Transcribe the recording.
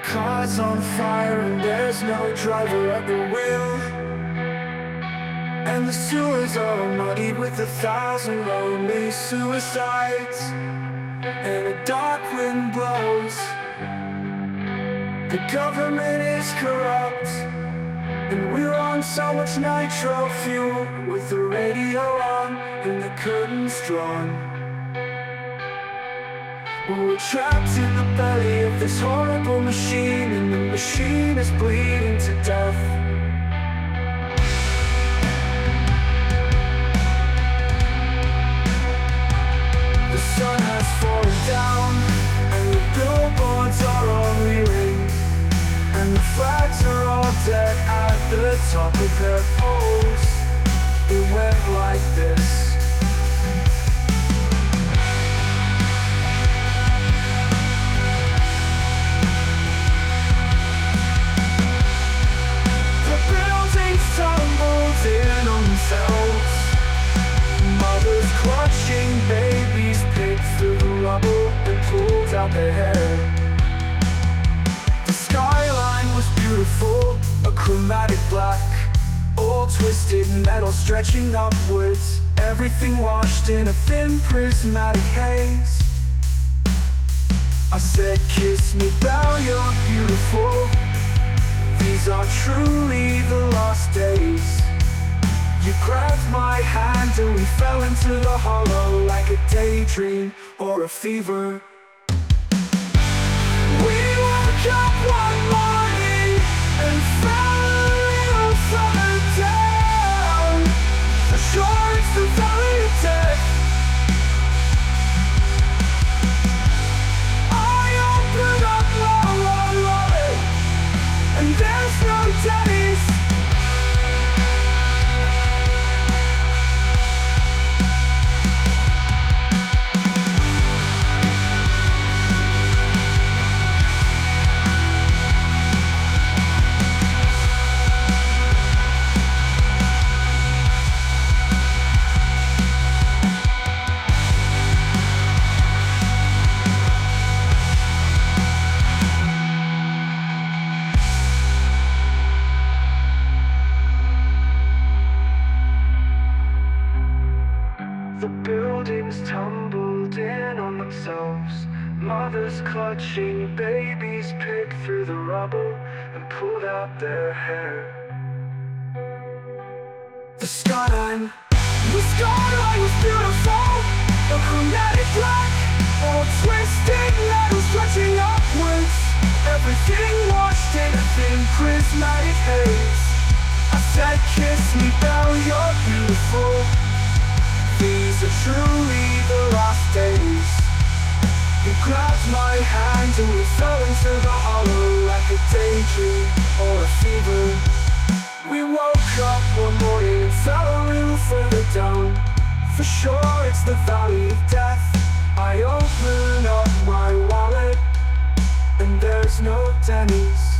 car's on fire and there's no driver at the wheel, and the sewers are muddied with 1,000 lonely suicides, and a dark wind blows. The government is corrupt, and we're on so much nitro fuel, with the radio on and the curtains drawn. We're trapped in the belly of this horrible machine, and the machine is bleeding to death. The sun has fallen down, and the billboards are all reeling, and the flags are all dead at the top of their poles. It went like this. Tumbled in on themselves, mothers clutching babies picked through the rubble and pulled out their hair. The skyline was beautiful, a chromatic black, all twisted metal stretching upwards, everything washed in a thin prismatic haze. I said, kiss me, Belle, you're beautiful. These are truly the last days. You grabbed my hand and we fell into the hollow like a daydream or a fever. We woke up one morning and fell a little further down. Sure, it's the valley of death. I opened up my wallet, and there's no daddies. The buildings tumbled in on themselves, mothers clutching babies picked through the rubble and pulled out their hair. The skyline was beautiful, a chromatic black, all twisted metal stretching upwards, everything washed in a thin prismatic haze. I said, kiss me, Belle, you're beautiful. These are truly the last days. You grabbed my hand and we fell into the hollow like a daydream or a fever. We woke up one morning and fell a little further down. For sure, it's the valley of death. I open up my wallet, and there's no Denny's.